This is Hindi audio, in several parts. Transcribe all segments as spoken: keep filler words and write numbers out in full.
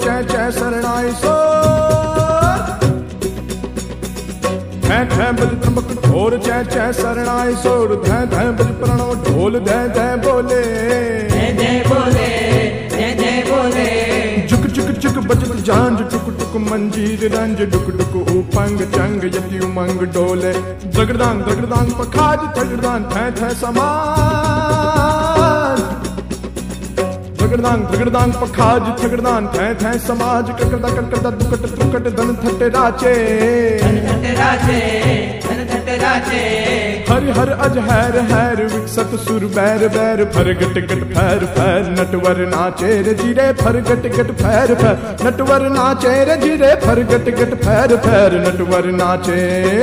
चै चै शरणाई सो धै धै बज त्र्यंबक ढोल चै चै शरणाई सोर धै धै बज प्रणव ढोल धै धै बोले जय जय बोले जय जय बोले चुक चुक चुक बजत झांझ टुक टुक मंजीर रंज डुक डुक उपंग चंग यति उमंग डोले दगड़दांग दगड़दांग पखाज थगड़दांग थै थै समाज दगड़दांग दगड़दांग पखाज थगड़दांग थै थै समाज ककड़दा ककड़दा दुकट दुकट धन थटे राचे धन थटे राचे धन थटे राचे हर हर अज हैर हैर विकसत सुर बैर बैर फर गट गट फैर फैर नटवर नाचे रे जीरे फर गट गट फैर फैर नटवर नाचे रे जीरे फर गट गट फैर फैर नटवर नाचे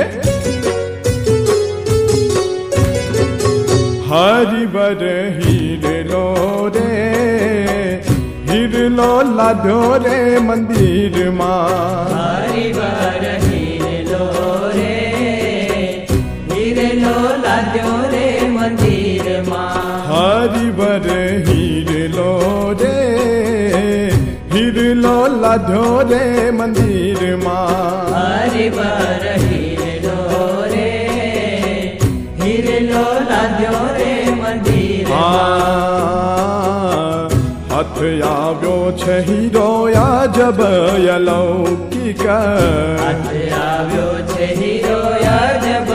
हरि बर हीर लो रे हीर लो लाध्यो रे मंदिर मां हरि बर हीर लो रे हीर लो लाध्यो रे मंदिर मां हरि बर हीर लो रे हीर लो लाध्यो रे मंदिर मां हरि बर हीर लो रे हीर लो लाध्यो रे मंदिर हथ आव्यो छे हीरो या जब अलौकिक हथ आव्यो छे हीरो या जब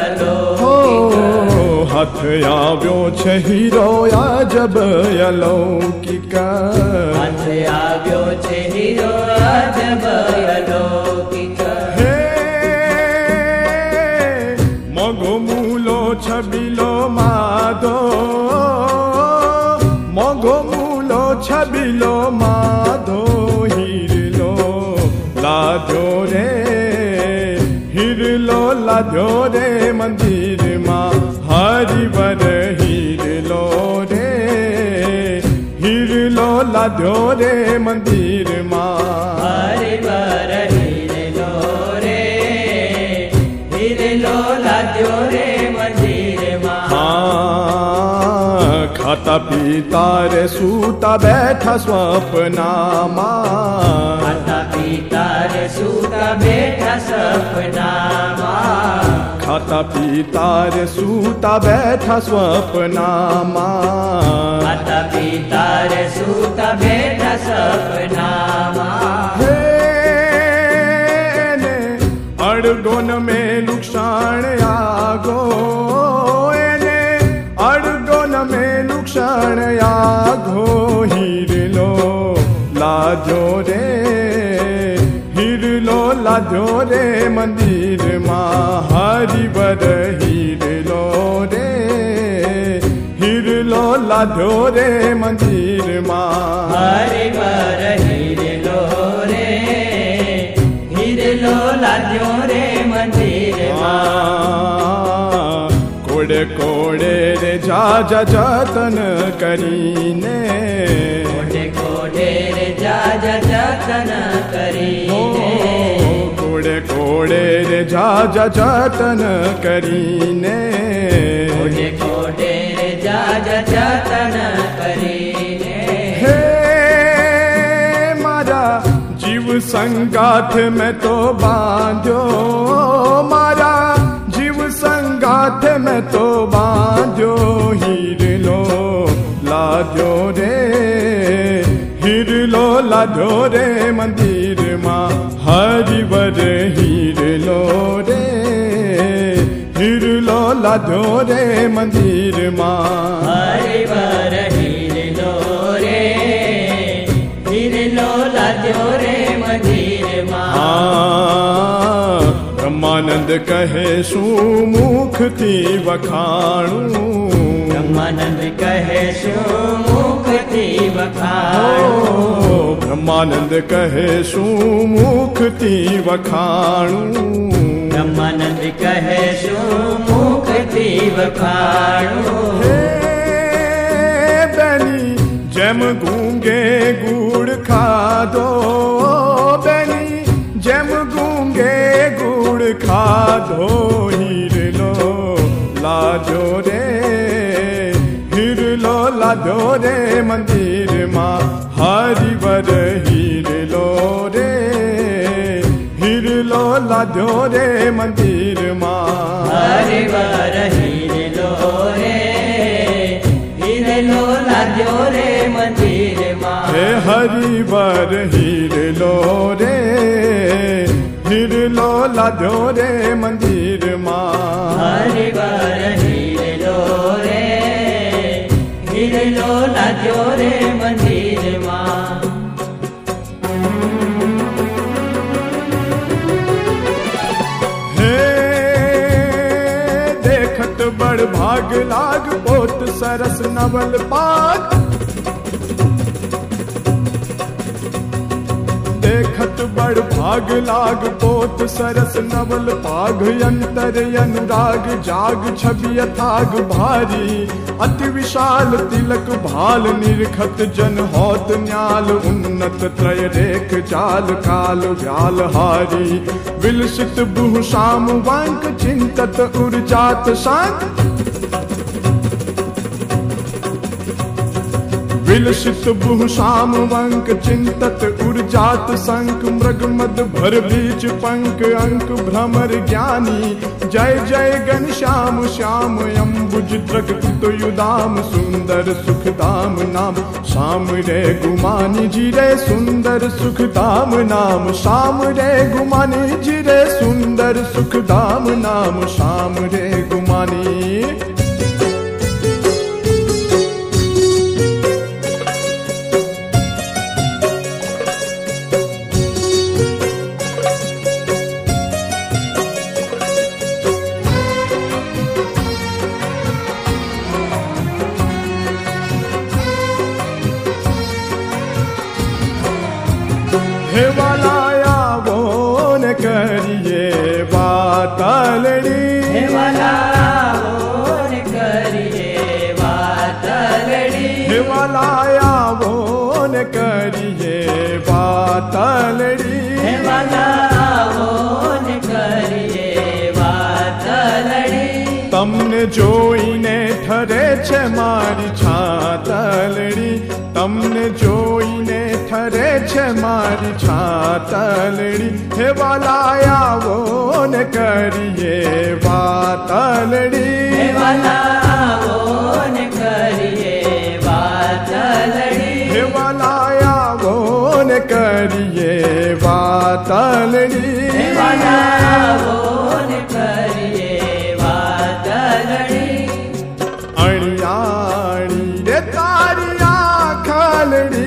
अलौकिक हथ आव्यो छे हीरो या जब अलौकिक हथ आव्यो छे हीरो या जब अलौकिक हे मोगो मूलो छबीलो माधो मोगो मूलो छबीलो माधो हीर लो लाध्यो रे हीर लो लाध्यो रे मंदिर मां हरि बर हीर लो रे हीर लो लाध्यो रे मंदिर मां हरि बर हीर लो रे हीर लो लाध्यो रे मंदिर मां खाता पीता रे सूता बैठा स्वप्ना मां खाता पीता रे सूता बैठा स्वप्ना मां खाता पीता रे सूता बैठा स्वप्ना मां खाता पीता रे सूता बैठा स्वप्ना मां अड़गोन में नुकसान आगो एने अड़गोन में नुकसान आगो हीर लो लाजो रे हीर लो लाजो रे मंदिर मां हरि बर हीर लो रे हीर लो लाजो रे मंदिर मां हरि बर हीर लो रे हीर लो लाध्यो रे मंदिर मां कोड़े कोड़े रे जा जा जतन करीने कोड़े कोड़े रे जा जा जतन करीने कोड़े कोड़े रे जा जा जतन करीने कोड़े कोड़े रे जा जा जतन करीने हे मारा जीव संगाथ में तो बांधो मारा जीव संगाथ में तो बांधो हीर लो लाजो रे हीर लो लाजो रे मंदिर मां हरि बर हीर लो रे हीर लो लाजो रे मंदिर मां हरि बर हीर लो रे हीर लो लाध्यो रे मंदिर मां ब्रह्मानंद कहे सुमुख थी वखाणू ब्रह्मानंद कहे सुमुख थी वखाणू ब्रह्मानंद कहे सुमुख थी वखाणू ब्रह्मानंद कहे सुमुख थी वखाणू बेनी जम गूंगे गुड़ खादो बेनी जम गूंगे गुड़ खादो हीर लो लाजो रे हीर लो लाजो रे मंदिर मां हरि बर हीर लो लाद्यो रे मंदिर मां। हरिवर हीरे लो रे हीरे लो लाद्यो रे मंदिर मां। हे हरिवर हीरे लो रे हीरे लो लाद्यो रे मंदिर मां। हरिवर हीरे लो रे हीरे लो लाद्यो रे मंदिर मां। बड़ भाग लाग पोत सरस नवल पाग। देखत बड़ भाग लाग पोत सरस नवल पाग। अंतर अनुराग जाग छवि अथाग भारी। अति विशाल तिलक भाल निरखत जन होत न्याल। उन्नत त्रय रेख चाल काल व्याल हारी। विलसित बुह शाम वांक चिंतत उर्जात शांत। विलसित बुह शाम वंक चिंतत उर्जात संक। मृग मद भर बीच पंक अंक भ्रमर ज्ञानी। जय जय घन श्याम श्याम अम्बुज द्रगत युदाम। सुंदर सुखदाम नाम श्याम रे गुमानी जी रे। सुंदर सुखदाम नाम श्याम रे गुमानी जी रे। सुंदर सुखदाम नाम श्याम रे गुमानी। हे वालाया वो न करिए बातलड़ी। हे वाला वो न करिए बातलड़ी। हे वालाया वो न करिए बातलड़ी। हे वाला वो न करिए बातलड़ी। तमने जोईने ठरे छे मारी छातलड़ी। तमने जोईने ठरे छे मारी छातलड़ी। हे वालाया वो न करिए बातलड़ी। हे वाला वो न करिए बातलड़ी। हे वालाया वो न करिए बातलड़ी। हे वाला वो न करिए बातलड़ी। अणियाणी रे तारिया खालड़ी।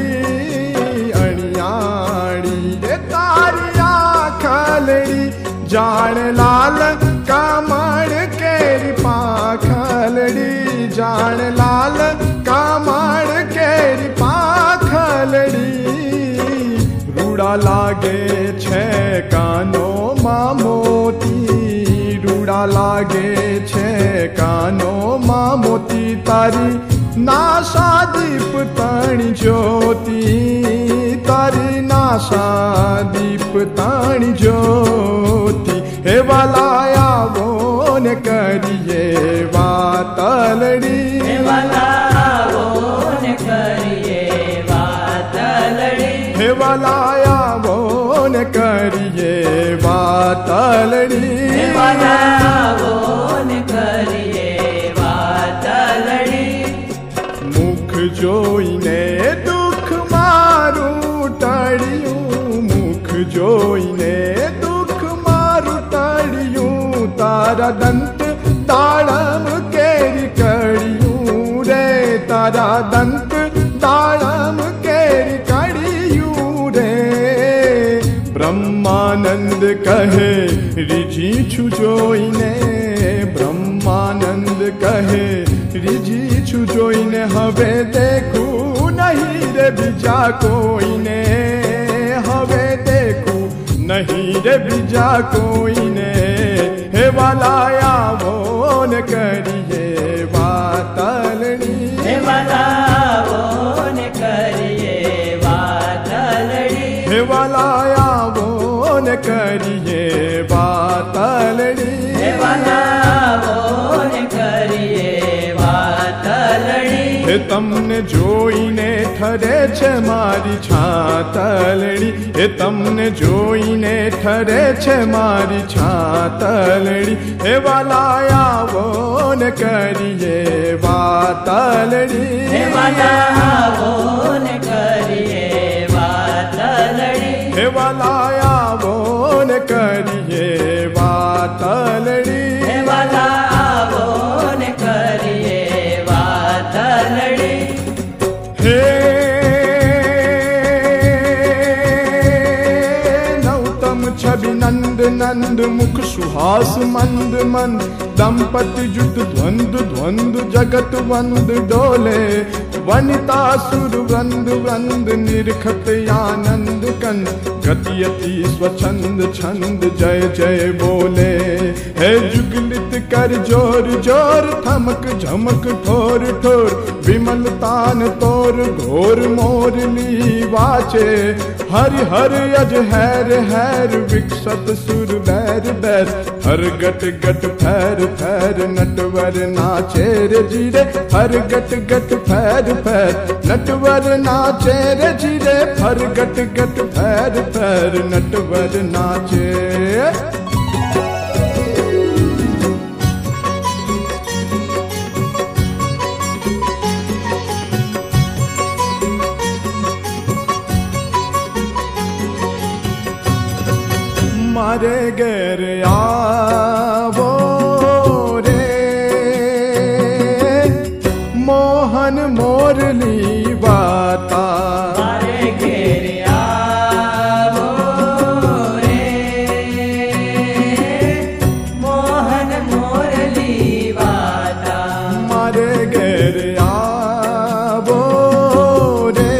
जान लाल कामड़ केरी पाखलड़ी। जान लाल कामड़ केरी पाखलड़ी। रूड़ा लागे छे कानो मां मोती। रूड़ा लागे छे कानो मां मोती। तारी नाशा दीप ताणी ज्योति। तारी नाशा दीप ताणी ज्योति। हे वालाया वो न करिए बातलड़ी। हे वाला वो न करिए बातलड़ी। हे वालाया वो न करिए बातलड़ी। हे वाला वो न करिए बातलड़ी। मुख जोईने दुख मारू टड़ियूं। मुख जोईने दुख मारू टड़ियूं। तारा दंत ताड़म केरी कड़ियूं रे। तारा दंत ताड़म केरी कड़ियूं रे। ब्रह्मानंद कहे रिझी छु जोईने। ब्रह्मानंद कहे रिझी छु जोईने। हवे देखू नहीं रे बीजा कोईने। हवे देखू नहीं रे बीजा कोईने। हे वालाया वो न करिए बातलड़ी। हे वाला वो न करिए बातलड़ी। हे वालाया वो न करिए बातलड़ी। हे वाला वो न करिए बातलड़ी। हे તમને જોઈને ઠરે છે મારી છાતલડી, એ તમને જોઈને ઠરે છે મારી છાતલડી, એ વાલા આવો ને કરીએ વાતલડી, હે વાલા આવો ને કરીએ વાતલડી, હે વાલા આવો ને કરીએ વાતલડી, હે વાલા આવો ને કરીએ વાતલડી. હે નૌતમ છબી નંદ નંદ મુખ સુહાસ મંદ મંદ, દંપતિ જુદ દ્વંદ દ્વંદ જગત વંદ ડોલે, વનિતા સુર વંદ વંદ નિરખત આનંદ કંદ, ગતિ અતિ સ્વછંદ છંદ જય જય બોલે. હે જુગલિત કર જોર જોર, થમક ઝમક ઠોર ઠોર, વિમલતાન તોર ઘોર મોરલી વાચે, હરિ હર અજ હેર હેર વિકસત સુર બેર બેર, હર ગટ ગટ ફેર ફેર નટવર નાચે રે જીરે, હર ગટ ગટ ફેર ફેર નટવર નાચે રે જીરે, હર ગટ ગટ ફેર ફેર નટવર નાચે. મારે ઘેર આવો રે મોહન મોરલી વાતા, મારે ઘેર આવો રે મોહન મોરલી વાતા, મારે ઘેર આવો રે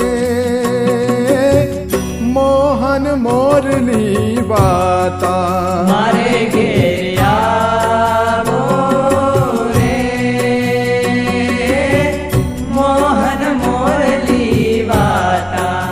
મોહન મોરલી વાતા, મારે ઘેર આવો રે મોહન મોરલી વાતા.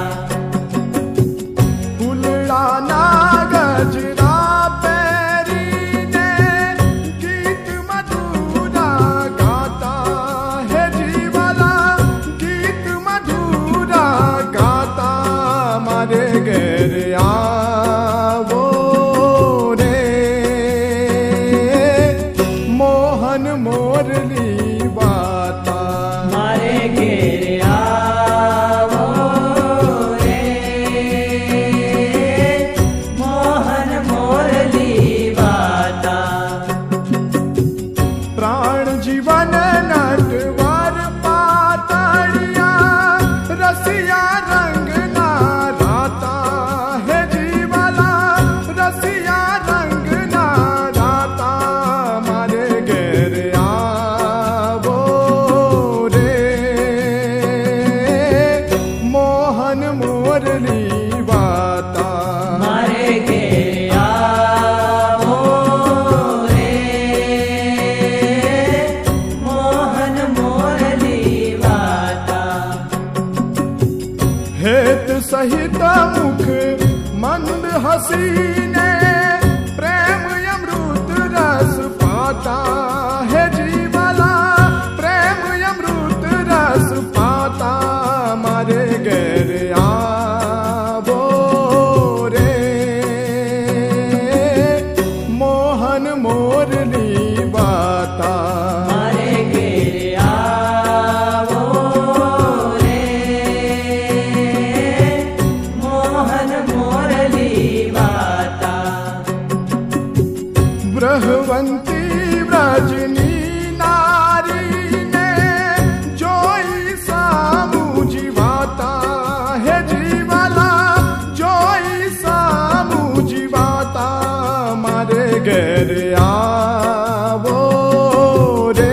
ફૂલડાના ગજરા પહેરીને ગીત મધુરા ગાતા, હે જીવાલા ગીત મધુરા ગાતા, મારે ઘેર આવો રે મોહન મોરલી વાતા, મારે ઘેર આવો રે મોહન મોરલી વાતા. પ્રાણ જીવન નટવર પાતળિયા, રસિયા રંગના રાતા, હે જીવાલા રસિયા રંગના રાતા, મારે ઘેર આવો રે મોહન મોરલી વાતા, મારે ઘેર આવો રે મોહન મોરલી વાતા. હેત સહિત મુખ મંદ હસીને પ્રેમ અમૃત રસ પાતા, હે જીવાલા પ્રેમ અમૃત રસ પાતા, મારે ઘેર આવો રે મોહન મોરલી વાતા, મારે ઘેર આવો રે મોહન મોરલી વાતા. બ્રહવંતી વ્રજની નારીને જોઈ સામુ જીવાતા, હે જીવાલા જોઈ સામુ જીવાતા, મારે ઘેર આવો રે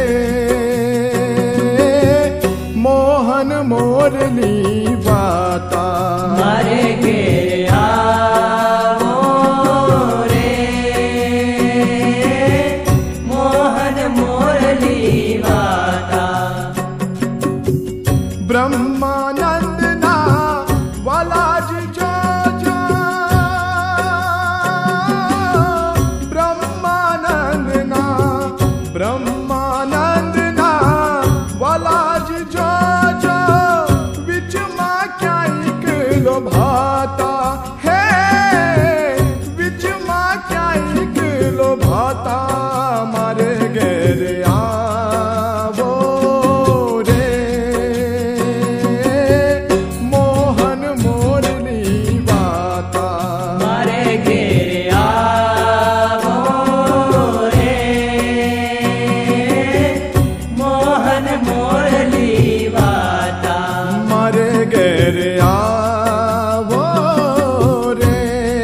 મોહન મોરલી વાતા, મારે ઘેર આવો રે મોહન भाता है विच माँ क्या एक लो भाता मारे गेरे आवो रे मोहन मोरली बाता मारे घेरे आवो रे मोहन मोरली वाता मारे गेरे आवो रे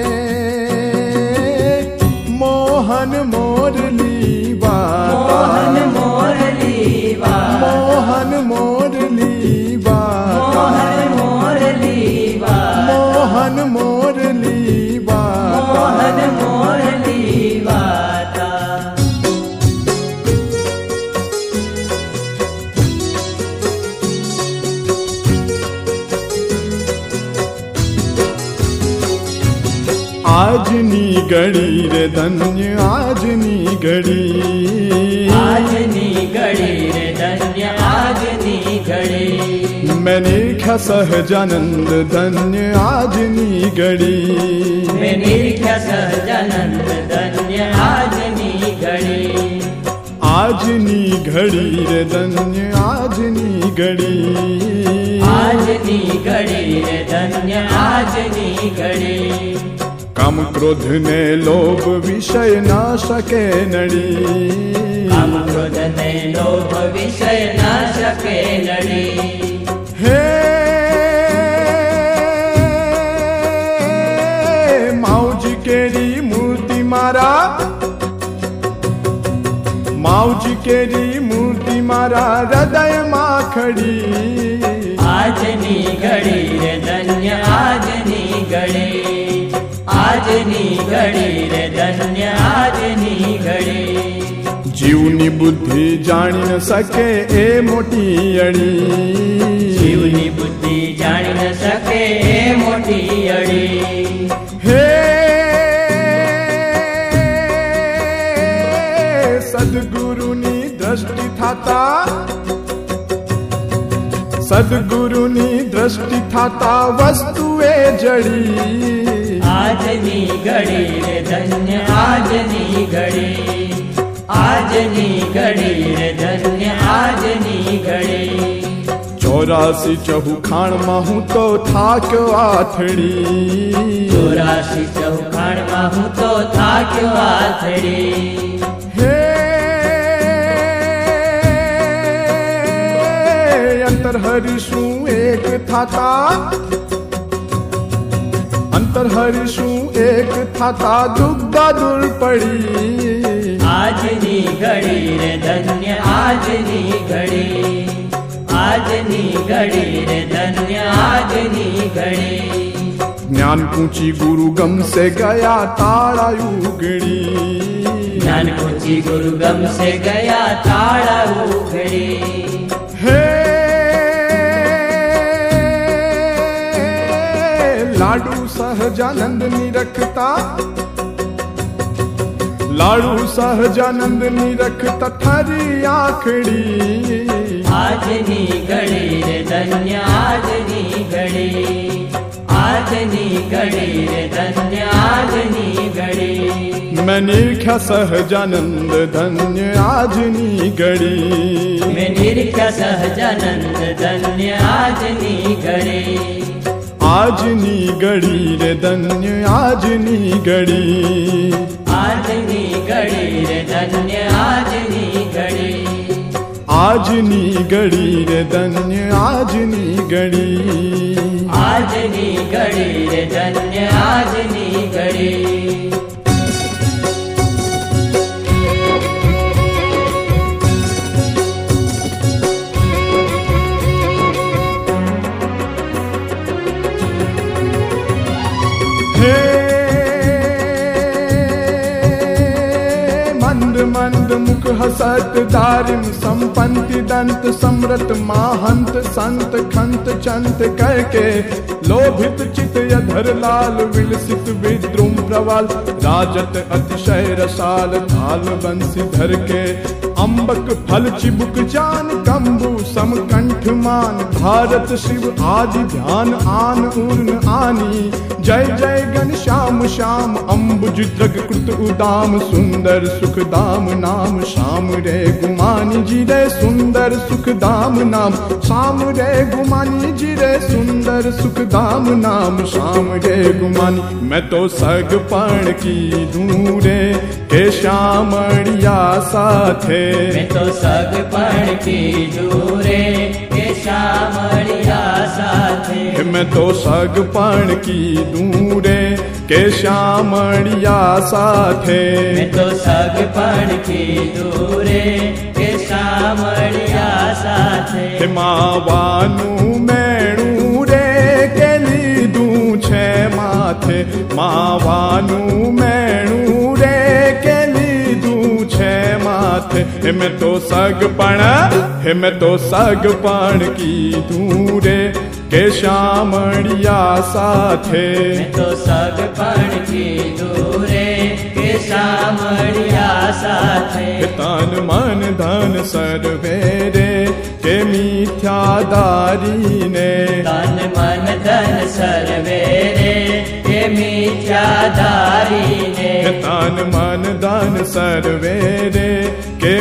मोहन मोरली बाता मोहन मोरली वाता मोहन मोरली बाता मोहन मोरली वाता मोहन मोरली बाता मोहन मोरली वाता आजनी घड़ी रे धन्य आजनी घड़ी आजनी घड़ी रे धन्य आजनी घड़ी मैंने ख्या सहजानंद धन्य आजनी घड़ी मैं निरख्या सहजानंद धन्य आजनी घड़ी आजनी घड़ी रे धन्य आजनी घड़ी आजनी घड़ी रे धन्य आजनी घड़ी काम क्रोध ने लोभ विषय ना सके नड़ी काम क्रोध ने लोभ विषय न सके लड़ी हे माऊजी केरी मूर्ति मारा माऊजी केरी मूर्ति मारा हृदय माँ खड़ी आजनी घड़ी रे धन्य आजनी घड़ी आजनी घड़ी रे धन्य आजनी घड़ी जीवनी बुद्धि जानी न सके ए मोटी अड़ी जीवनी बुद्धि जान न सके ए मोटी अड़ी हे सद्गुरुनी दृष्टि थाता सद्गुरुनी दृष्टि थाता वस्तुए जड़ी आजनी घड़ी रे धन्य आजनी घड़ी आजनी घड़ी रे धन्य आजनी घड़ी चौरासी चहुखाण माहू तो थाक्यो आथड़ी चौरासी चौखाण माहू तो थाक्यो आथड़ी हे अंतर हरिशु एक थाता अंतर हरिशु एक थाता दुग्धा दूर पड़ी आजनी घड़ी रे धन्य आजनी घड़ी आजनी घड़ी रे धन्य आजनी घड़ी ज्ञान पूछी गुरु गम से गया ताड़ा उगड़ी ज्ञान पूछी गुरु गम से गया ताड़ा उघड़ी हे लाडू सहजानंद निरखता लाडू सहजानंद निरखता थारी आखड़ी आजनी घड़ी रे धन्य आजनी घड़ी आजनी घड़ी रे धन्य आजनी घड़ी मैं निरख्या सहजानंद धन्य आजनी घड़ी मैं निरख्या सहजानंद धन्य आजनी घड़ी आजनी घड़ी रे धन्य आजनी घड़ी आजनी घड़ी रे धन्य आजनी घड़ी आजनी घड़ी रे धन्य आजनी घड़ी आजनी घड़ी रे धन्य आजनी घड़ी मंद मुख हसत दारिम संपंति दंत समृत महंत संत खंत चंत करके लोभित चित अधर लाल विलसित विद्रुम प्रवाल राजत अतिशय रसाल ताल बंसी धर के अम्बक फल चिबुक जान कंबु समकंठ मान भारत शिव आदि ध्यान आन पूर्ण आनी जय जय घन श्याम श्याम अम्बुज द्रग कृत उदाम सुंदर सुख दाम नाम श्याम रे गुमानी जी रे सुंदर सुख दाम नाम श्याम रे गुमानी जी रे सुंदर सुख दाम नाम श्याम रे गुमानी मैं तो सग पण की दूरे के श्यामणिया साथे मैं तो सग पण की दूरे के श्यामणिया साथे मैं तो सग पण की दूरे के श्यामणिया साथे मैं तो सग पण की दूरे के श्यामणिया साथे मावानु मेणु रे के लीधू छे माथे मावानु मेणु रे के लीधू छे माथे मैं तो सग पण हे मैं तो सग पण की दूरे के श्यामणिया साथे मैं तो सग पण की दूरे के श्यामणिया साथे तन मन धन सर्वे रे के मिथ्यादारी ने तन मन धन सर्वे रे के मिथ्यादारी ने तन मन धन सर्वे रे के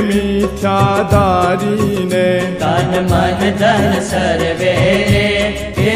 मिथ्यादारी ने तन मन धन सर्वे रे के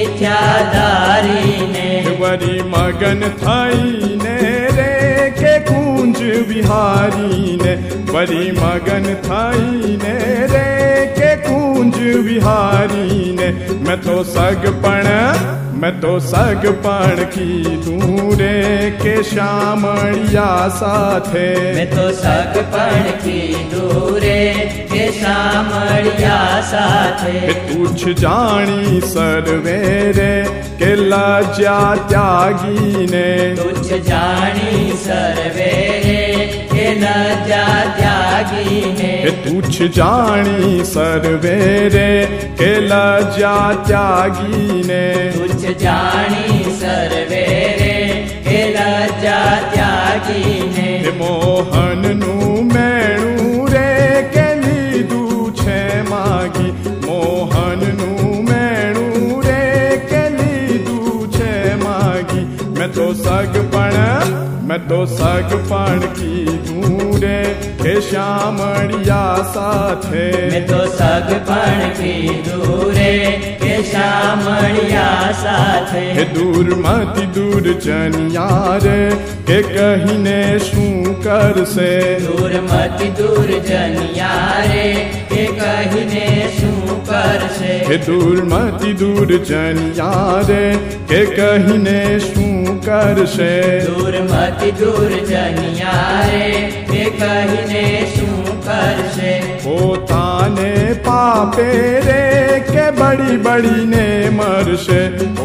मिथ्यादारी ने वरी मगन थाई ने रे के कुंज विहारी ने वरी मगन थाई ने रे के कुंज विहारी ने मैं तो सग पण मैं तो सग पण की दूरे के श्यामणिया साथे मैं तो सग पण की दूरे के श्यामणिया साथे तुझ जानी सर्वे रे के लज्जा त्यागी ने तुझ जानी सर्वे रे के लज्जा त्यागी ने तुझ जानी सर्वे रे के लज्जा त्यागी ने तुझ जानी सर्वे रे के लज्जा त्यागी ने मोहन नु मेणु रे के लीधू छे मागी मोहन नु मेणु रे के लीधू छे मागी मैं तो सग पण मैं तो सग पण की दूरे के श्यामणिया साथे मैं तो सग पण की दूरे के श्यामणिया साथे दूर मति दूर जनिया रे के कहीने शू कर से दूर मति दूर जनिया रे के कहीने शू कर से दूर मति दूर जनिया रे के कहीने शू कर से दूर मति दूर जनिया रे के कहीने शू कर से पोताने पापे रे के बड़ी बड़ी ने मरसे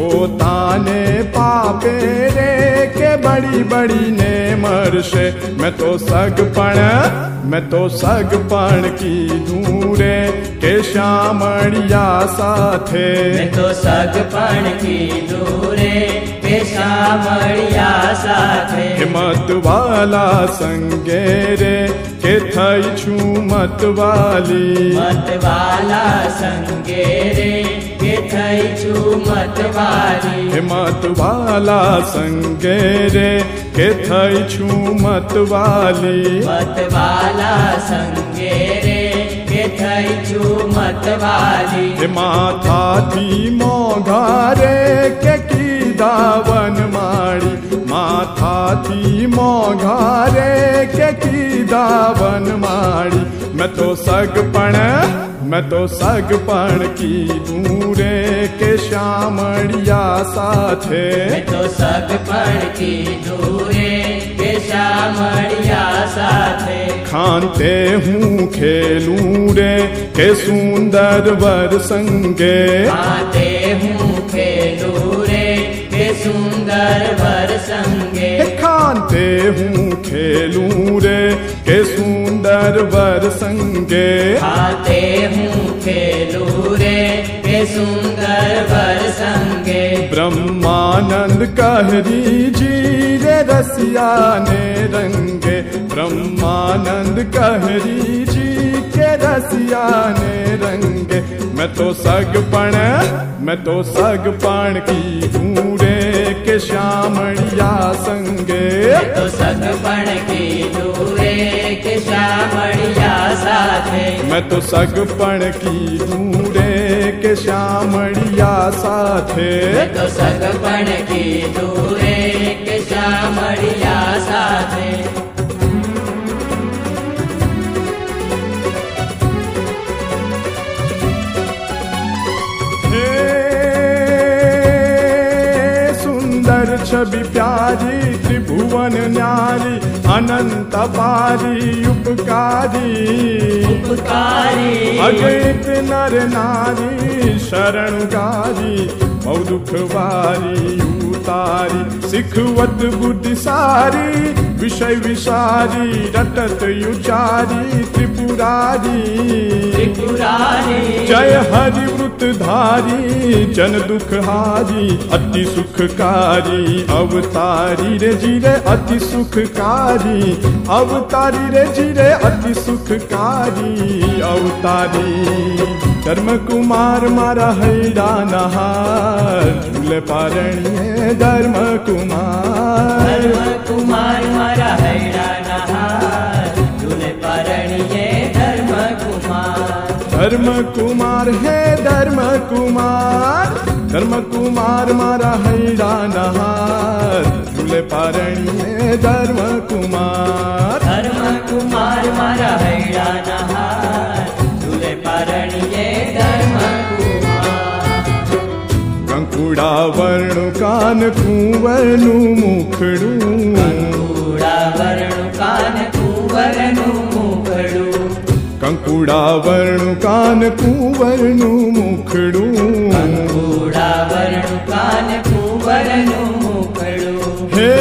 पोताने पापे रे के बड़ी बड़ी ने मरसे मैं तो सग पण मैं तो सग पण की दूरे के श्यामणिया साथे मैं तो सग पण की दूरे के श्यामणिया साथे मत वाला संगे रे के थई छू मत वाली मत वाला संगे रे के थई छू मत वाली मत वाला संगे रे के थई छू मत वाली मत वाला संगे रे के थई छू मत वाली माथा थी मोघारे के की दावन माड़ी माथा थी मोघारे के की दावन माड़ी मैं तो सग पण मैं तो सग पण की दूरे के श्यामणिया साथे मैं तो सग पण की दूरे के श्यामणिया साथे खानते हूँ खेलूं रे के सुंदर वर संगे खाते हूँ खेलूं रे के सुंदर वर संगे खानते हूँ खेलूं रे के सुंदर वर संगे खाते हूँ खेलूं रे के सुंदर वर संगे ब्रह्मानंद कहरी जी रे रसिया ने रंगे, ब्रह्मानंद कहरी जी के रसिया ने रंगे। मैं तो सगपण मैं तो सगपण की दूरे के श्यामणिया संगे, मैं तो सगपण की दूरे के श्यामणिया साथे, मैं तो सगपण की दूरे के श्यामणिया साथे, मैं तो सगपण की दूरे के श्यामणिया साथे। छवि प्यारी त्रिभुवन न्यारी, अनंत पारी उपकारी, उपकारी अगणित नर नारी शरणगारी, बहु दुख वारी उतारी, सिखवत बुद्धि सारी, विषय विसारी, रटत उचारी त्रिपुरारी, त्रिपुरारी जय हरि व्रत धारी, जन दुख हारी, अति सुखकारी अवतारी रे जीरे, अति सुखकारी अवतारी रे जीरे, अति सुखकारी अवतारी। धर्म कुमार मारा हैरा नहार, झूले पारणिये धर्म कुमार, धर्म कुमार मारा हैरा नहार, झूले पारणिये धर्म कुमार, धर्म कुमार है धर्म कुमार, धर्म कुमार मारा हैरा नहार, झूले पारणिये धर्म कुमार, धर्म कुमार मारा हैरा नहार, झूले पारणिये धर्म कुमार। कंकुड़ा वर्णु कान कुंवरनु मुखड़ू, कंकुड़ा वर्णु कान कुंवरनु मुखड़ू, कंकुड़ा वर्णु कान कुंवरनु मुखड़ू, कंकुड़ा वर्णु कान कुंवरनु मुखड़ू। हे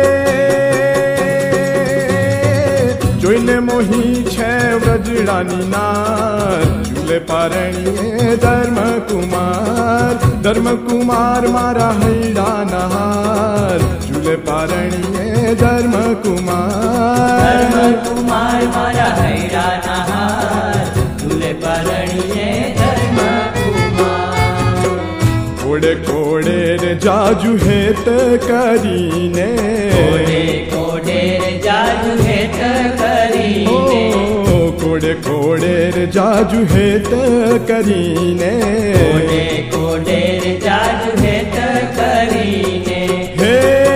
जोइने मोही छे व्रजरानी नार, झूले पारणिये धर्म कुमार, धर्म कुमार मारा हैरा नहार, झूले पारणिये धर्म कुमार, धर्म कुमार मारा हैरा नहार, झूले पारणिये धर्म कुमार। कोड़े कोड़े रे जाजू हेत करीने, कोड़े कोड़े रे जाजू हेत करीने, कोड़े कोड़े रे जाजू हेत करीने, कोड़े कोड़े रे जाजू हेत करीने। हे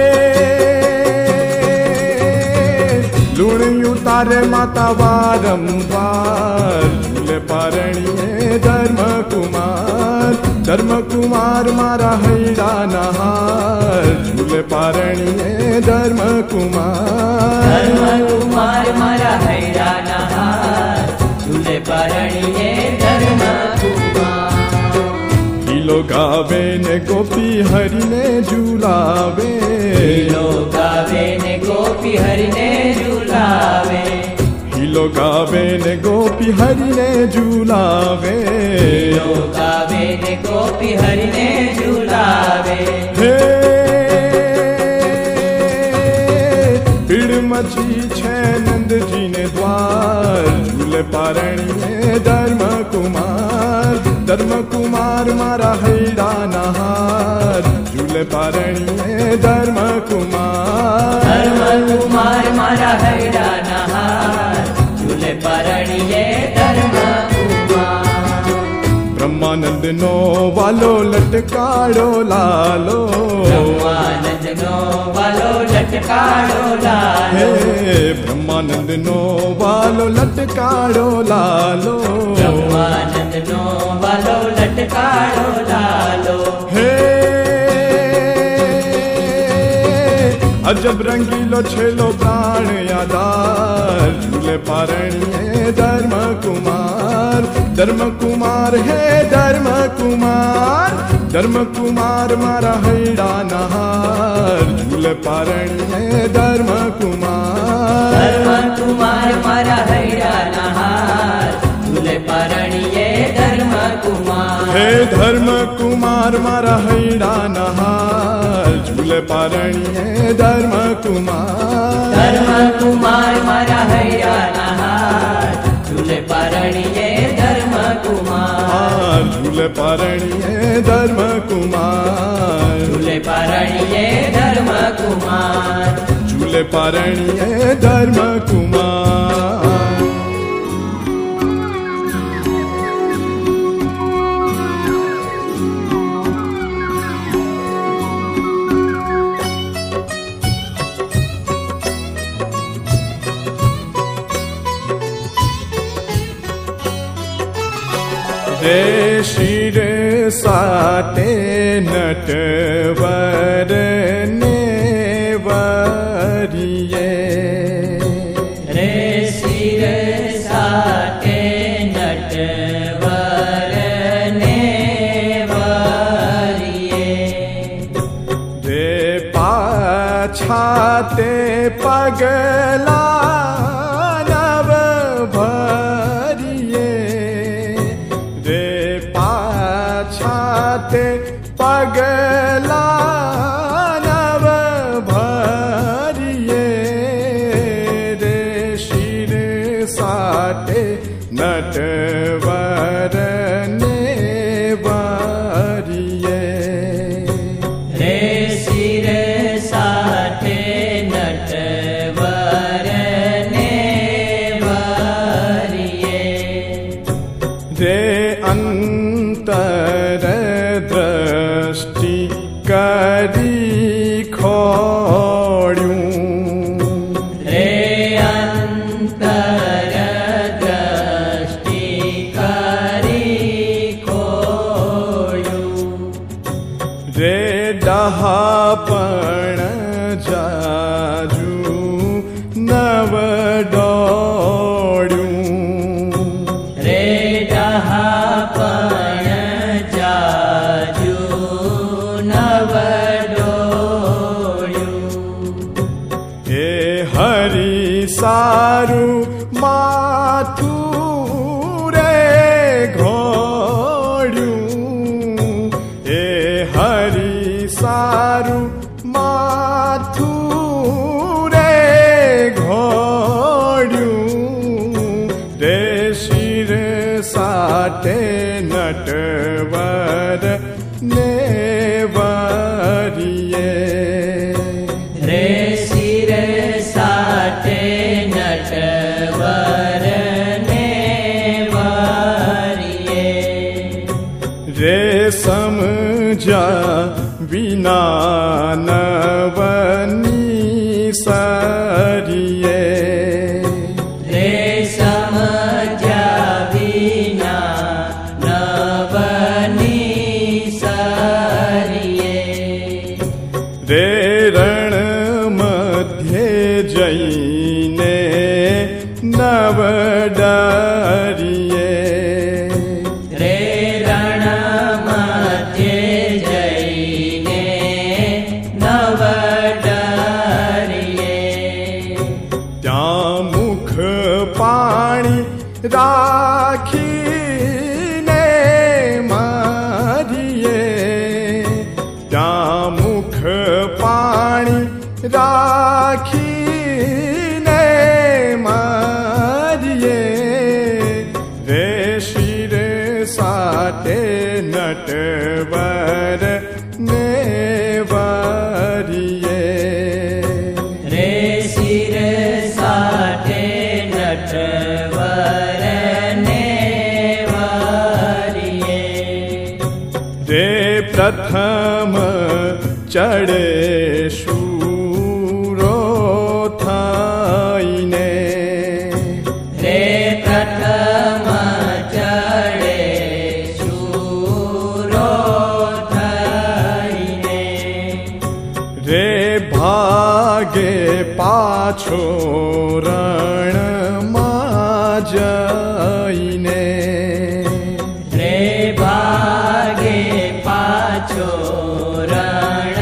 लूण उतारे माता बारंबार, झूले पारणिये धर्म कुमार, धर्म कुमार मारा हैरा नहार, झूले पारणिये धर्म कुमार, धर्म कुमार मारा हैरा नहार, झूले पारणिये धर्म कुमार। हिलो गावे ने गोपी हरि ने झूलावे, हिलो गावे ने गोपी हरि ने झूलावे, हिलो गावे ने गोपी हरि ने झूलावे, हिलो गावे ने गोपी हरि ने झूलावे। हे भीड़ मची छे नंद जी ने द्वार, झूले पारणिये धर्म कुमार, धर्म कुमार मारा हैरा नहार, झूले पारणिये धर्म कुमार, धर्म कुमार मारा हैरा नहार, झूले पारणिये धर्म कुमार। ब्रह्मानंद नो वालो लटकाड़ो लालो, ब्रह्मानंद नो वालो लटकाड़ो लालो, हे ब्रह्मानंद नो वालो लटकाड़ो लालो, ब्रह्मानंद नो वालो लटकाड़ो लालो। हे अजब रंगीलो छेलो प्राण यादार, झूले पारणिये धर्म कुमार, धर्म कुमार है धर्म कुमार, धर्म कुमार मारा हैरा नहार, झूले पारणिये धर्म कुमार, धर्म कुमार मारा हैरा नहार, झूले पारणिये धर्म कुमार, हे धर्म कुमार मारा हैरा नहार, झूले पारणिये धर्म कुमार धर्म कुमार मारा हैया नहार झूले पारणिये धर्म कुमार झूले पारणिये धर्म कुमार झूले पारणिये धर्म कुमार झूले पारणिये धर्म कुमार रे शिर साटे नटवर ने वरिये रे शिर साटे नटवर ने वरिये रे पाछाते पगला नव भरिये छाते पगला नव भरिये रे शिर साटे नटवर ने वरिये रे शिर साटे नटवर ने वरिये रे अंतर दृष्टि करी खोड़्यूं रे अंतर दृष्टि करी खोड़्यूं रे डहापण जाजू नव डोड़्यूं रे डहापण जाजू नव डोड़्यूं हे हरि सारू माथू रे घोड़्यूं हे हरि सारू माथू रे घोड़्यूं रे शिर साटे नटवर ने वरिये रे शिर साटे नटवर ने वरिये रे समझा विना नवनी सरिये रे समझा विना नवनी सरिये रे रण मध्ये जईने नव डरिये रे रण मध्ये जईने नव डरिये त्या मुख पाणी राखी ने मारिये त्या मुख पाणी राखी ने मारिये रे शिर साटे नटवर ने वरिये रे शिर साटे नटवर ने वरिये रे प्रथम चढ़े शूरो थाईने रे प्रथम चढ़े शूरो थाईने रे भागे पाछो रण माजईने रे भागे पाछो रण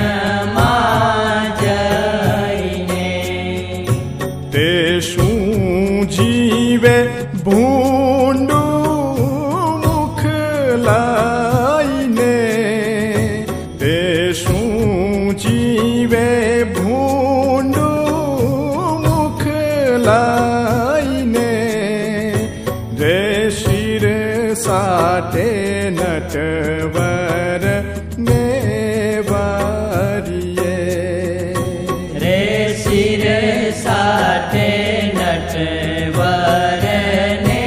माजईने ते शू जीवे भूंडू मुख लाईने ते शू जी ઊંડું મુખ લાઈને રે શિર સાટે નટવર ને વારીએ રે શિર સાટે નટવર ને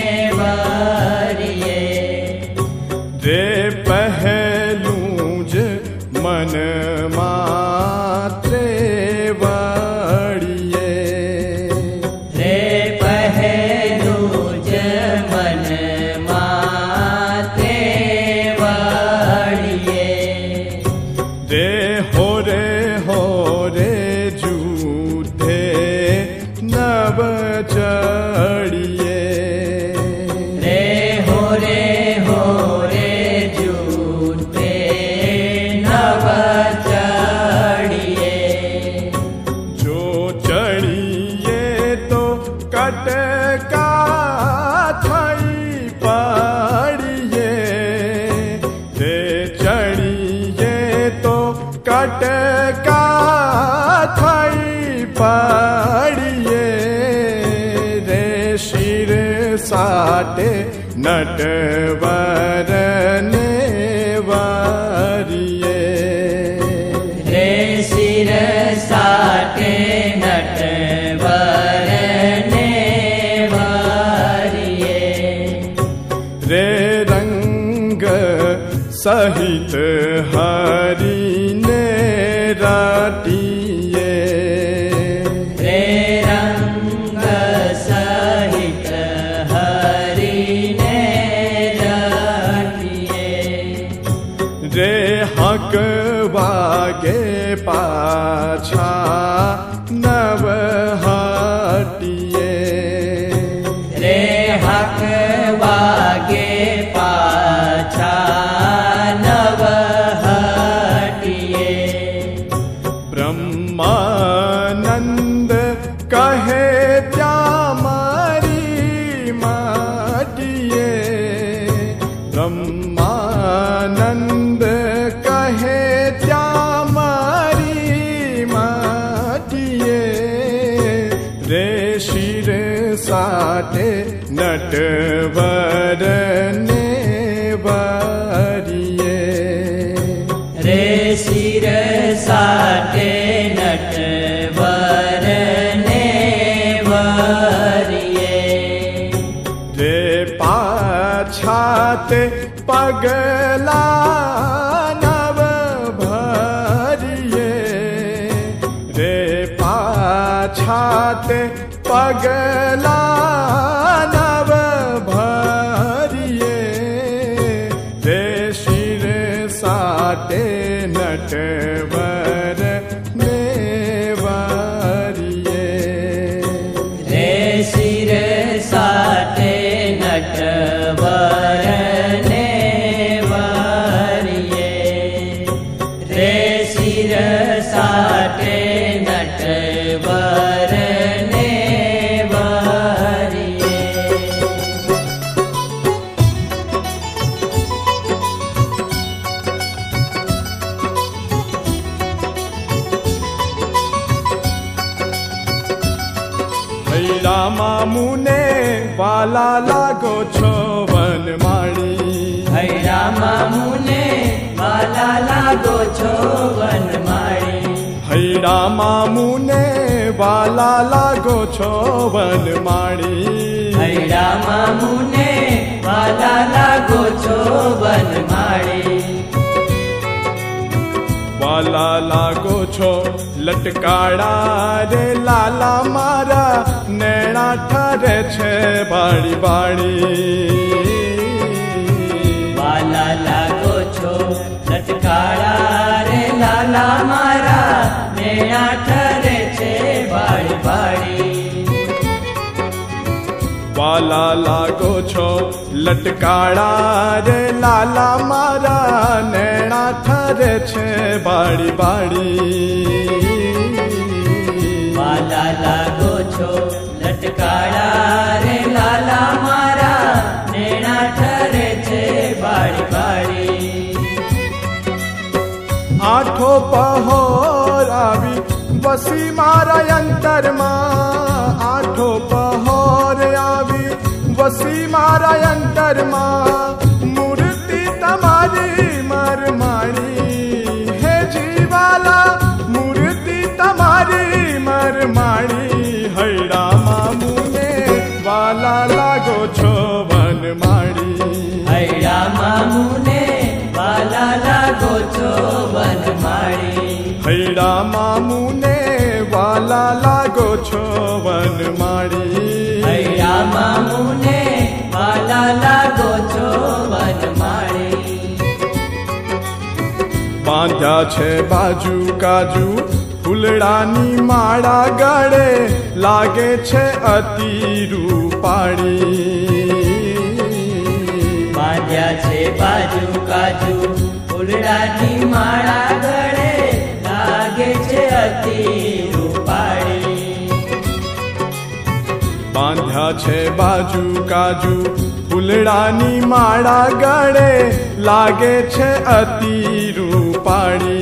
વારીએ રે પહેલું જ મન માત્રે વાળીએ રે પહેલું જ મન માત્રે વાળીએ રે હોરે હોરે જૂથે નવ ચડીએ રે હોરે હોરે જૂથે નવ ચડીએ જો ચડીએ તો કટકા થઈ પાડીએ રે ચડીએ તો કટકા થઈ પાડીએ રે શિર સાટે નટવર ને વારીએ રે શિર સાટે નટવર ને વારીએ રે રંગ સહિત હરીને રાટીએ રે રંગ સહિત હરીને રાટીએ રે હક વાગે પાછા નવ હાટીએ રે હક વાગે પાછા નવ હટીએ બ્રહ્માનંદ કહે ત્યાં મારી માટીએ બ્રહ્માનંદ કહે ત્યાં મારી માટીએ રે શિર સાટે નટવર ને વારીએ રે શિર સાટે નટવર ને વારીએ રે પાછા તે પગલા નવ ભરીએ રે પાછા તે પગલા નવ ભરીએ રે શિર સાટે નટવર ને વારીએ રે શિર સાટે નટવર ને વારીએ રે શિર સાટે નટવર ને વારીએ હૈડા મામુને વાલા લાગો છો વનમાળી હૈડા મામુને વાલા લાગો છો વનમાળી હૈડા મામુને વાલા લાગો છો વનમાળી હૈડા મામુને વાલા લાગો છો વનમાળી વાલા લાગો છો લટકાડા રે લાલા મારા નેણા ઠરે છે બાળી બાળી વાલા લાગો છો લટકાળા રે લાલા મારા નેણા ઠરે છે બાળી બાળી વાલા લાગો છો લટકાડા રે લાલા મારા નેણા ઠરે છે બાળી બાળી વાલા લાગો છો લટકાળા રે લાલા મારા નેણા ઠરે છે બાળી બાળી આઠો પહોર આવી વસી मारा अंतर माँ आठो पहर आवी वसी मारा अंतर माँ मूर्ति तमारी मरमाणी हे जीवाला मूर्ति तमारी मरमाणी हैड़ा मामुने वाला लागो छो वन माड़ी हैड़ा मामुने वाला लागो छो वन माड़ी हैड़ा मामुने वाला लागो छो वन माड़ी हैड़ा मामुने वाला लागो छो वन माड़ी बांध्या छे बाजू काजू फूलड़ानी माड़ा गड़े लागे छे अति रूपाड़ी बांध्या छे बाजू काजू फूलड़ानी माड़ा गड़े लागे छे अति रूपाड़ी बांध्या छे बाजू काजू फूलड़ानी माड़ा गड़े लागे छे अति रूपाड़ी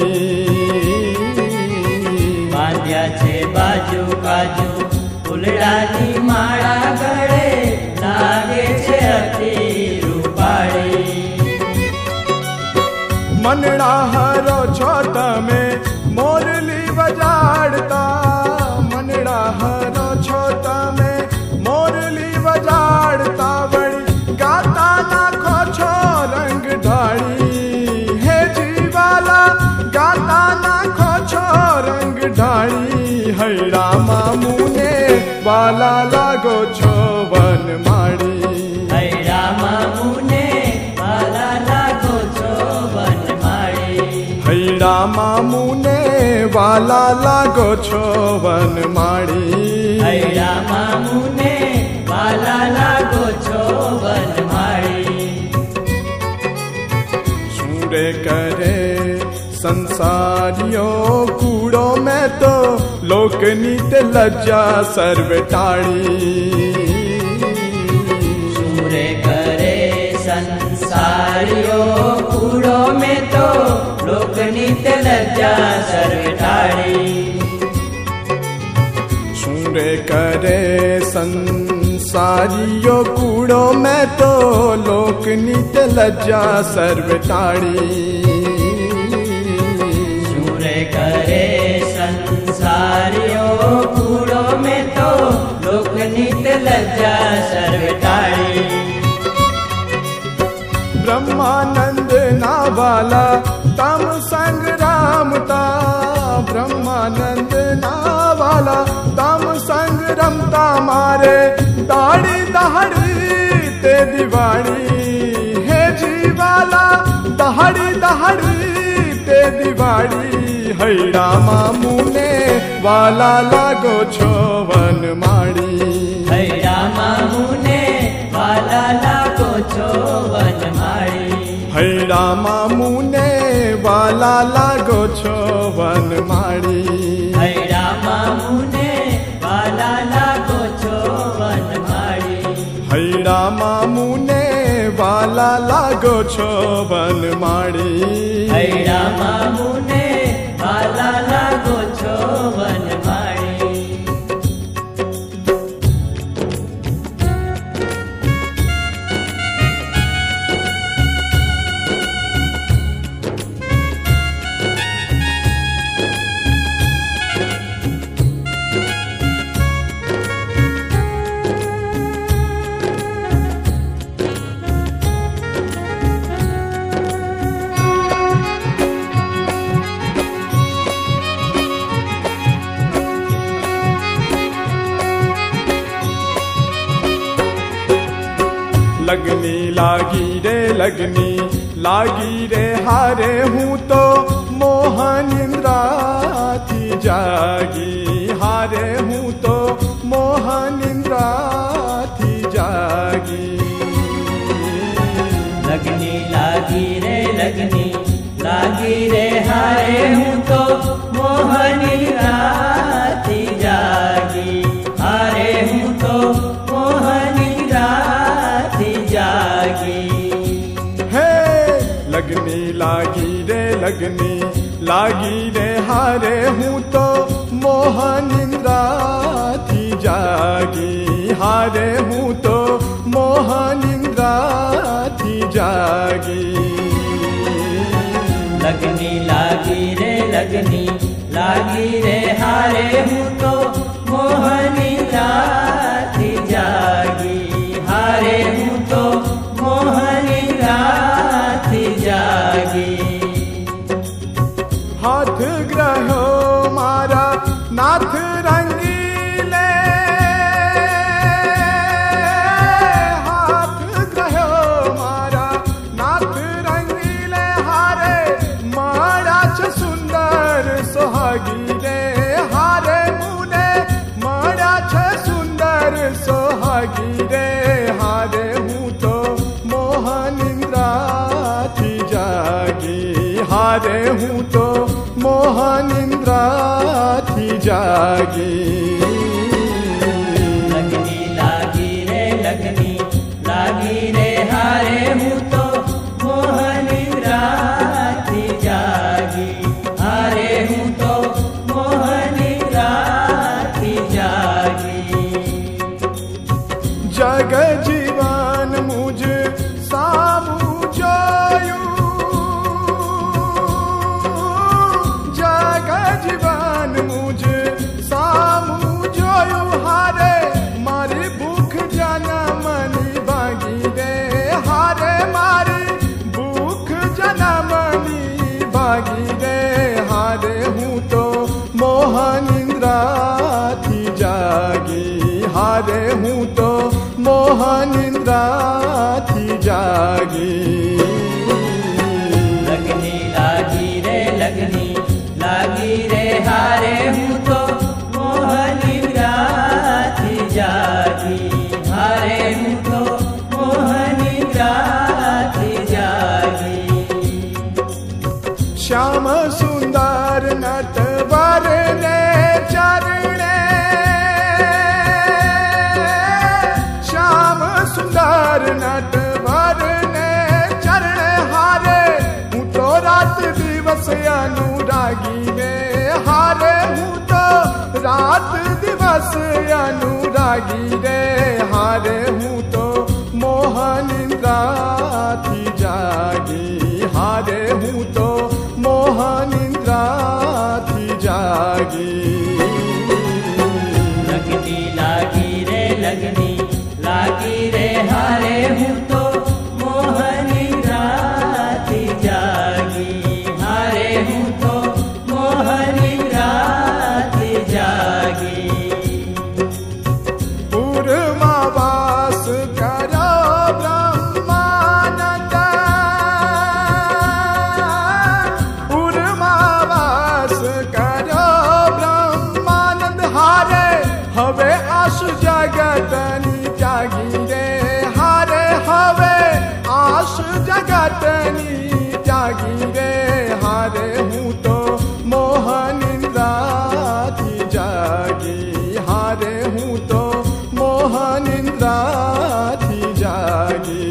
बांध्या छे बाजू काजू फूलड़ानी माड़ा गड़े लागे छे अति रूपाड़ी मनड़ा हरो छो तमे मोरली बजाड़ता मनड़ा हरो छो तमे मोरली बजाड़ता बड़ी गाता नाखो छो रंग ढाड़ी हे जीवाला गाता नाखो छो रंग ढाड़ी हैड़ा मामुने वाला लागो छो वन माड़ी हैड़ा मामुने वाला लागो छो वन माड़ी हैड़ा मामुने वाला लागो छो वन माड़ी हैड़ा मामुने वाला लागो छो वन माड़ी सूरे करे संसारियों कूड़ो में तो लोकनीत लज्जा सर्व टाड़ी सूरे करे संसारियों कूड़ो में तो लोकनीत लज्जा सर्व टाड़ी सूरे करे संसारियों कूड़ो में तो लोकनीत लज्जा सर्व टाड़ी करे संसारियों कूड़ो में तो लोकनीत लज्जा सर्व टाड़ी ब्रह्मानंद ना वाला तम संग्रामता ब्रह्मानंद ना वाला तम संग्रामता मारे दाढ़ी दहाड़ी ते दिवाड़ी हे जीवाला दहाड़ी दहाड़ी ते दिवाड़ी हैड़ा मामुने वाला लागो छो वन माड़ी हैड़ा मामुने वाला लागो छो वन माड़ी हैड़ा मामुने वाला लागो छो वन माड़ी हैड़ा मामुने वाला लागो छो वन माड़ी हैड़ा मामुने वाला लागो छो वन माड़ी हैड़ा मामुने वाला लागो छो वन माड़ी लगनी लागी रे लगनी लागी रे हारे हूँ तो मोहन इंद्रा थी जागी हारे हूँ तो मोहन इंद्रा थी जागी लगनी लागी रे लगनी लागी रे हारे हूँ तो मोहनी राती जागी हारे हूँ तो मोहनी राती जागी हे लगनी लागी रे लगनी लागी रे हारे हूँ तो मोह मोहन इंद्रा थी जागी, हारे हूँ तो मोहन इंद्रा थी जागी। लगनी लागी रे लगनी लागी रे, हारे हूँ तो मोहन इंद्रा थी जागी, हारे हूँ तो मोहन इंद्रा थी जागी। हाथ ग्रहो मारा नाथ रंगीले, हाथ ग्रहो मारा नाथ रंगीले, हारे मारा छ सुंदर सोहागी रे, हारे मुने मारा छ सुंदर सोहागी रे, हारे हूँ तो मोहन इंद्रा थी जागी, हारे हूँ तो मोहन इंद्रा थी जागी। लगनी लागी रे लगनी लागी रे, हारे हूँ तो मोहन इंद्रा थी जागी, हारे हूँ तो मोहन इंद्रा थी जागी। जग जीवन मुझ सामू जोयू, जग जीवन मुझ सामू जोयू, हारे मारी भूख जनमनी भागी रे, हारे मारी भूख जनमनी भागी रे, हारे हूँ तो मोहन इंद्रा थी जागी, हारे हूँ तो मोहन इंद्रा थी जागी। लगनी लागी रे लगनी लागी रे, हारे हूँ तो मोहन इंद्रा थी जागी, हारे हूँ तो मोहन इंद्रा थी जागी। श्याम सुंदर नटवर ने चरणे, श्याम सुंदर नटवर ने चरणे, हारे हूँ तो रात दिवस अनुरागी रे, हारे हूँ तो रात दिवस अनुरागी रे, हारे हूँ तो मोहन इंद्रा थी जागी, हारे हूँ तो मोहन इंद्रा थी जागी। लगनी लागी रे लगनी लागी रे, हारे हूँ तो मोहन इंद्रा थी जागी, हारे हूँ तो मोहन इंद्रा थी जागी। पूर्वावास करो ब्रह्मानंद, पूर्वावास करो ब्रह्मानंद, हारे हवे आशु जगतनी जागी रे, हारे हवे आशु जगतनी जागी रे, हारे हूँ तो मोहन इंद्रा थी जागी, हारे हूँ तो मोहन इंद्रा थी जागी।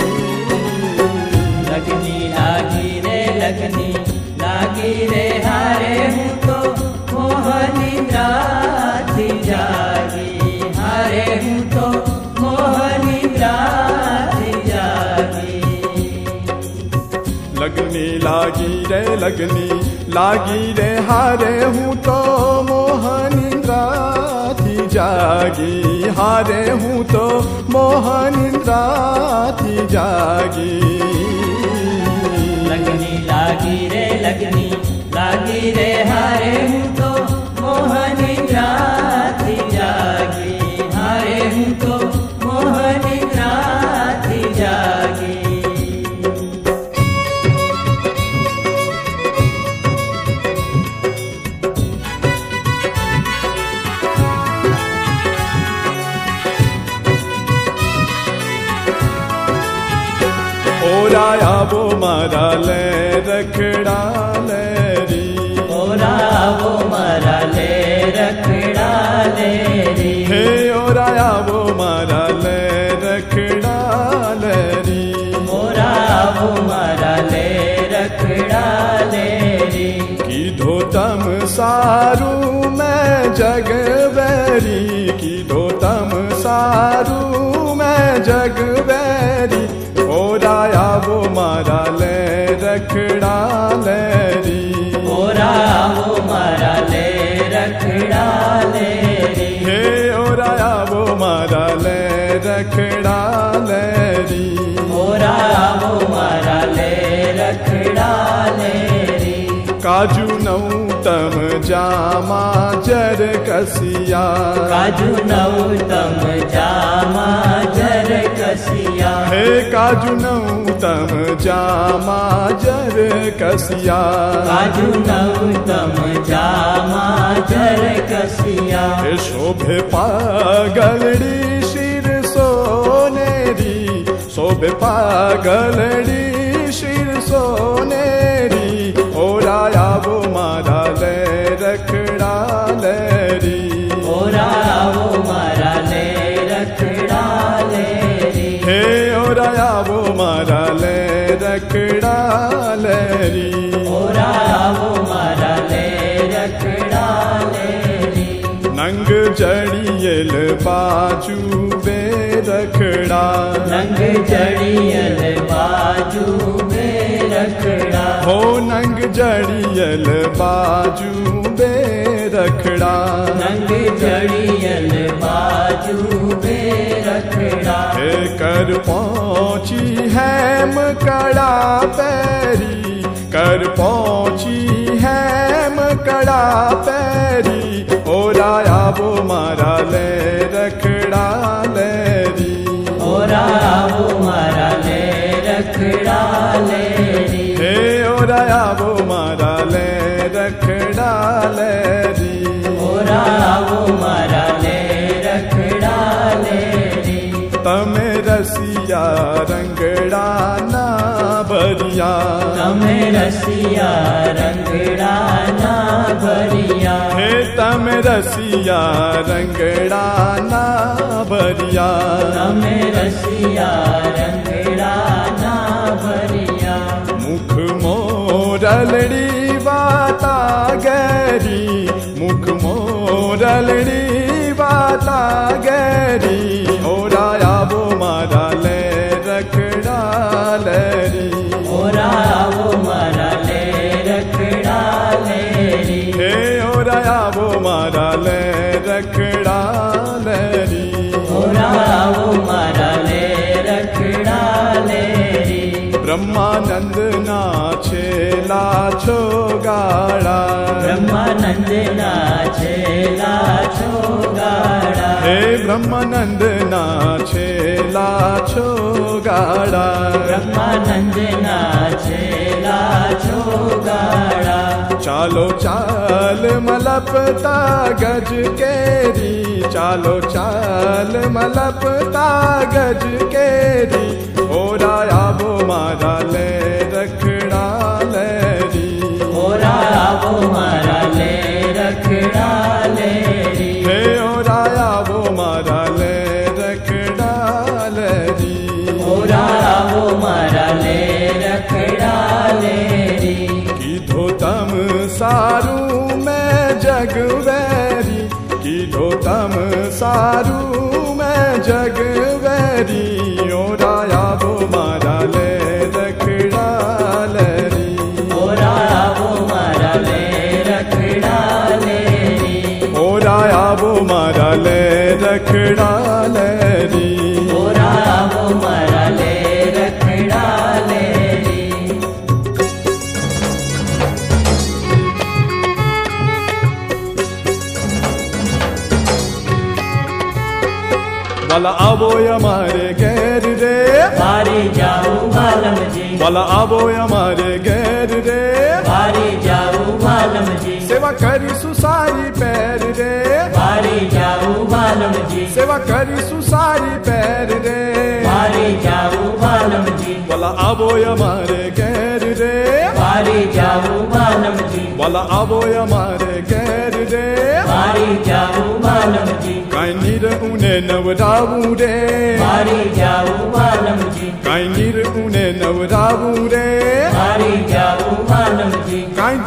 लगनी लागी रे लगनी लागी रे, हारे हूँ तो मोहन इंद्रा थी जागी, हारे हूँ तो मोहन इंद्रा थी जागी। लगनी लागी रे लगनी लागी रे, हारे हूँ तो मोहन इंद्रा थी जागी, हारे हूँ तो मोहन इंद्रा थी जागी। लगनी लागी रे लगनी लागी रे, हारे हूँ तो मोहन इंद्रा थी जागी, हारे हूँ तो मोहन इंद्रा थी जागी। ओराया वो मारा ले रखड़ा ले री, ओरा वो मारा ले रखड़ा ले री, हे ओराया वो मारा ले रखड़ा ले री, ओरा वो मारा ले रखड़ा ले री। की धोतम सारू मैं जग बैरी कीधो तम सारू मैं जग बैरी ओरा आवो मारा ले रखड़ा लेरी ओरा आवो मारा ले रखड़ा लेरी हे ओरा आवो मारा ले रखड़ा लेरी ओरा आवो मारा ले रखड़ा लेरी काजू नौ तम जामा जर कसिया काजू नौ तम जामा जर कसिया हे काजू नौ तम जामा जर कसिया काजू नौ तम जामा जर कसिया हे शोभे पागलड़ी शिर सोनेरी शोभे पागलड़ी शिर सोनेरी ओरा आवो मारा ले रखड़ा लेरी ओरा आवो मारा ले रखड़ा लेरी हे ओरा आवो मारा ले रखड़ा लेरी ओरा आवो मारा ले रखड़ा लेरी नंग जड़ियल बाजू बे रखड़ा नंग जड़ियल बाजू बे रखड़ा हो नंग जड़ियल बाजू बे रखड़ा नंग जड़ियल बाजू बे रखड़ा हे कर पहुंची हैम कड़ा पैरी कर पहुंची हैम कड़ा पैरी ओरा आवो मारा ले रखड़ा लेरी ओरा आवो मारा ले रखड़ा लेरी हे ओरा आवो मारा ले रखड़ा लेरी ओरा आवो मारा ले रखड़ा लेरी तमे रसिया रंगड़ा ना भरिया तमे रसिया रंगड़ा ना भरिया हे तमे रसिया रंगड़ा ना भरिया तमे रसिया रंगड़ा ना भरिया मुख मोरलड़ी बाता गरी मुख मोरलड़ी बाता गरी ओरा आवो मारा ले रखड़ा लेरी ओरा आवो मारा ले रखड़ा लेरी हे ओरा आवो मारा ले रखड़ा लेरी ओरा आवो मारा ले रखड़ा लेरी ब्रह्मानंद ना छेला छो गाड़ा ब्रह्मानंद ना छेला छो गाड़ा हे ब्रह्मानंद ना छेला छो गाड़ा ब्रह्मानंद ना छेला छो गाड़ा चालो चाल मलपता गज केरी चालो चाल मलपता गज केरी ओरा आवो मारा ले रखड़ा लेरी ओरा आवो मारा ले रखड़ा लेरी हे ओरा आवो मारा ले रखड़ा लेरी ओरा आवो मारा ले रखड़ा लेरी कीधो तम सारू मैं जग बैरी कीधो तम सारू मैं जग बैरी ओरा आवो मारा ले रखड़ा लेरी ओरा आवो मारा ले रखड़ा लेरी ओरा आवो मारा ले रखड़ा लेरी ओरा आवो मारा ले रखड़ा लेरी वाला आवो हमारे गैर रे बारी जाओ बालम जी वाला आवो हमारे गैर रे बारी जाओ बालम जी सेवा करी सुसारी पैर रे बारी जाओ बालम जी सेवा करी सुसारी पैर रे बारी जाओ बालम जी वाला आवो हमारे गैर रे बारी जाओ बालम जी वाला आवो हमारे गैर रे बारी जाओ बालम जी काई नीर उने नवरावू रे बारी जाओ बालम जी काई नीर उने नवरावू रे बारी जाओ बालम जी काई जुगत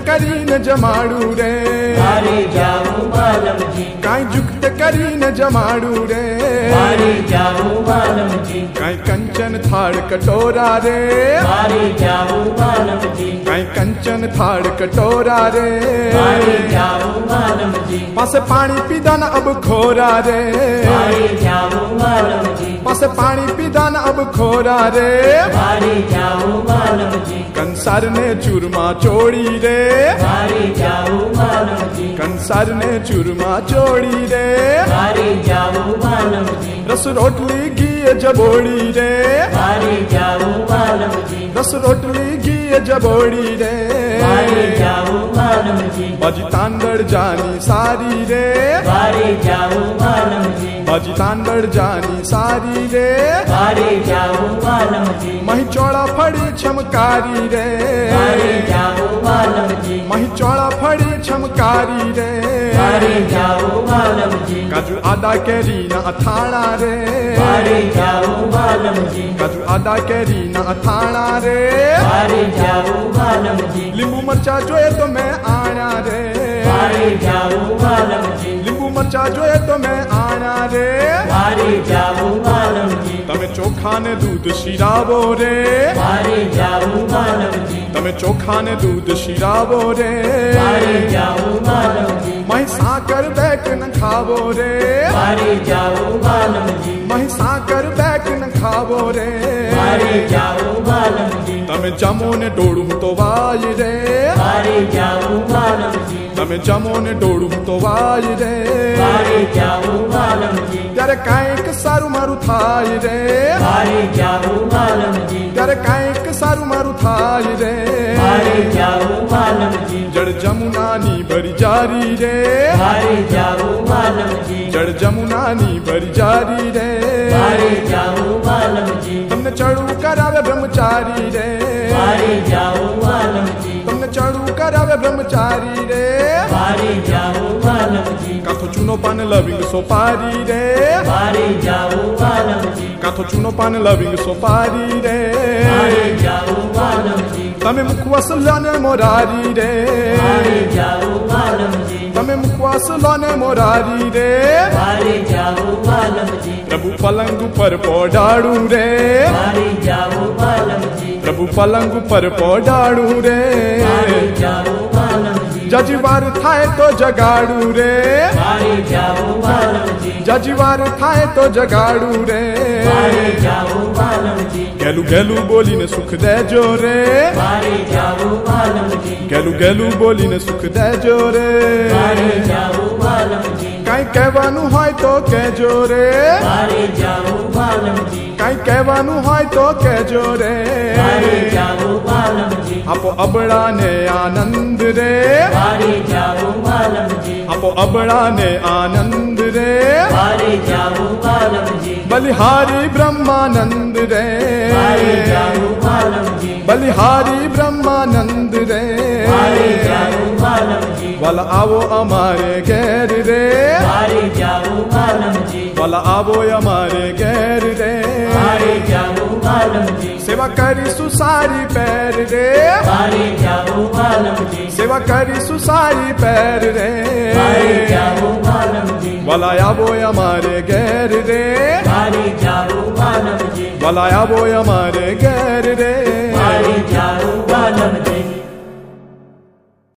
કરીને જમાડું રે મારી જાવું વાલમજી કાંઈ જુગત કરીને જમાડું રે મારી જાવું વાલમજી કાંઈ કંચન થાળ કટોરા રે મારી જાવું વાલમજી કાંઈ કંચન થાળ કટોરા રે મારી જાવું વાલમજી પાસે પાણી પીધાના અબ ખોરા રે મારી જાવું વાલમજી પાસે પાણી પીધાના અબ ખોરા રે મારી જાવું વાલમજી કંસારને ચૂરમાં ચોળી રે મારી જાવું વાલમજી કંસારને ચૂરમાં ચોળી રે મારી જાવું વાલમજી રસ રોટલી ઘી જબોડી રે મારી જાવું વાલમજી રસ રોટલી ઘી જબોડી રે મારી જાવું વાલમજી બાજી તાંદળ જાની સારી રે મારી જાવું વાલમજી બાજી તાંદળ જાની સારી રે મારી જાવું વાલમજી મહી ચોળા ફળી છમકારી રે મારી જાવું વાલમજી મહી ચોળા ફળી છમકારી રે મારી જાવું વાલમજી કાજુ આદા કેરીના અથાણા રે મારી જાવું વાલમજી કાજુ આદા કેરીના અથાણા રે મારી જાવું વાલમજી લીંબુ મરચા જોઈએ તો મેં આણા રે મારી જાવું વાલમજી લીંબુ મરચા જોઈએ તો મેં આણા રે મારી જાવું વાલમજી તમે ચોખા ને દૂધ શિરાવો રે મારી જાવું વાલમજી તમે ચોખા ને દૂધ શિરાવો રે મારી જાવું વાલમજી મહી સાકર બેક ન ખાવો રે મારી જાવું વાલમજી મહી સાકર બેક ન ખાવો રે મારી જાવું વાલમજી તમે જમો ને ડોળું તો વાય રે મારી જાવું વાલમજી તમે જમો ને ડોળું તો વાય રે મારી જાવું વાલમજી ત્યારે કાંઈક સારું મારું થાય રે મારી જાવું વાલમજી ત્યારે કાંઈક સારું મારું થાય રે મારી જાવું વાલમજી જળ જમુનાની ભરી જારી રે મારી જાવું વાલમજી જળ જમુનાની ભરી જારી રે મારી જાવું વાલમજી તમને ચડું કરાવે બ્રહ્મચારી રે મારી જાવું વાલમજી તમને ચડું કરાવે બ્રહ્મચારી રે મારી જાવું વાલમજી કાથો ચૂનો પાન લવિંગ સોપારી રે મારી જાવું વાલમજી કાથો ચૂનો પાન લવિંગ સોપારી રે મારી જાવું વાલમજી તમે મુખવાસ લોને મોરારી રે મારી જાવું વાલમજી તમે મુખવાસ લોને મોરારી રે મારી જાવું વાલમજી પ્રભુ પલંગ ઉપર પોડાડું રે મારી જાવું વાલમજી પ્રભુ પલંગ ઉપર પોડાડું રે મારી જાવું વાલમજી જજવાર થાય તો જગાડું રે મારી જાવું વાલમજી જજવાર થાય તો જગાડું રે મારી જાવું વાલમજી ગેલું ગેલું બોલીને સુખ દેજો રે મારી જાવું વાલમજી ગેલું ગેલું બોલીને સુખ દેજો રે મારી જાવું વાલમજી કાંઈ કહેવાનું હોય તો કહેજો રે મારી જાવું વાલમજી કાંઈ કહેવાનું હોય તો કહેજો રે મારી જાવું વાલમજી આપો અબળાને આનંદ રે મારી જાવું વાલમજી આપો અબળાને આનંદ રે મારી જાવું વાલમજી બલિહારી બ્રહ્માનંદ રે મારી જાવું વાલમજી બલિહારી બ્રહ્માનંદ રે મારી જાવું વાલમજી વાલા આવો અમારે ઘેર રે મારી જાવું વાલમજી વાલા આવો અમારે ઘેર રે મારી જાવું વાલમજી સેવા કરીશું સારી પેર રે મારી જાવું વાલમજી સેવા કરીશું સારી પેર રે મારી જાવું વાલમજી વાલા આવો અમારે ઘેર રે મારી જાવું વાલમજી વાલા આવો અમારે ઘેર રે મારી જાવું